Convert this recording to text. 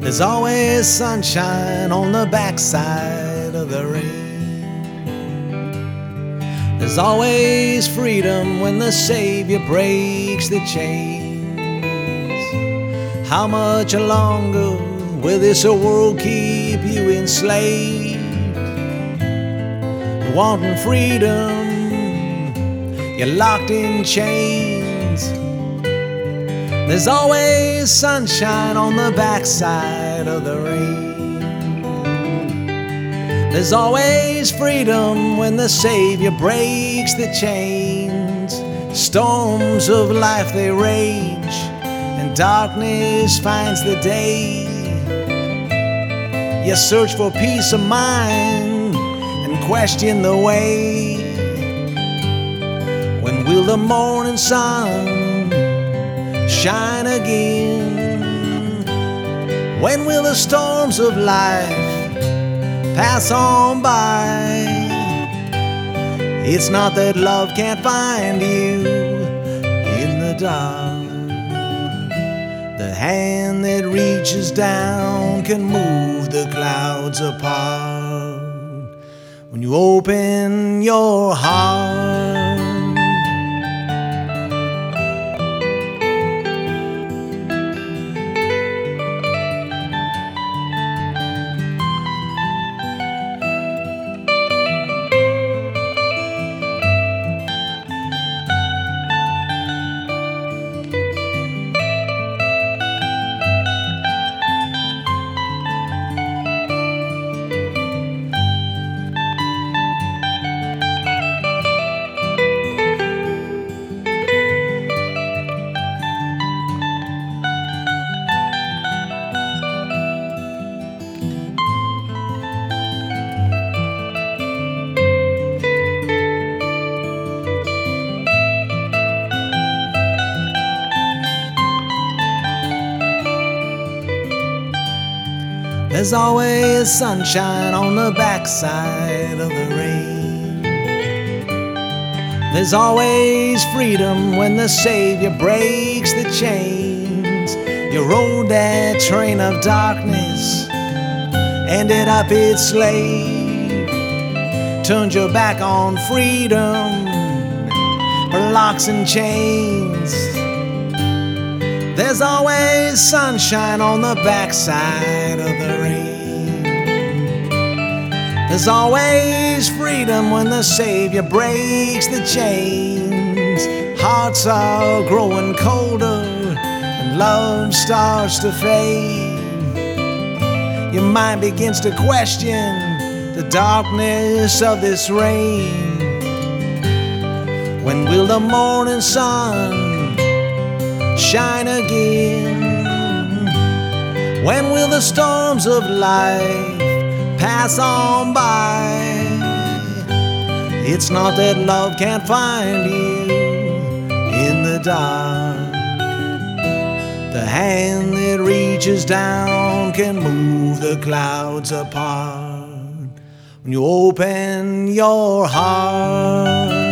There's always sunshine on the backside of the rain. There's always freedom when the Savior breaks the chains. How much longer will this world keep you enslaved? Wanting freedom, you're locked in chains. There's always sunshine on the backside of the rain. There's always freedom when the Savior breaks the chains. Storms of life they rage, and darkness finds the day. You search for peace of mind and question the way. When will the morning sun shine again? When will the storms of life pass on by? It's not that love can't find you in the dark. The hand that reaches down can move the clouds apart when you open your heart. There's always sunshine on the backside of the rain. There's always freedom when the Savior breaks the chains. You rode that train of darkness, ended up its slave, turned your back on freedom for locks and chains. There's always sunshine on the backside of the rain. There's always freedom when the Savior breaks the chains. Hearts are growing colder and love starts to fade. Your mind begins to question the darkness of this rain. When will the morning sun shine again? When will the storms of life pass on by? It's not that love can't find you in the dark. The hand that reaches down can move the clouds apart when you open your heart.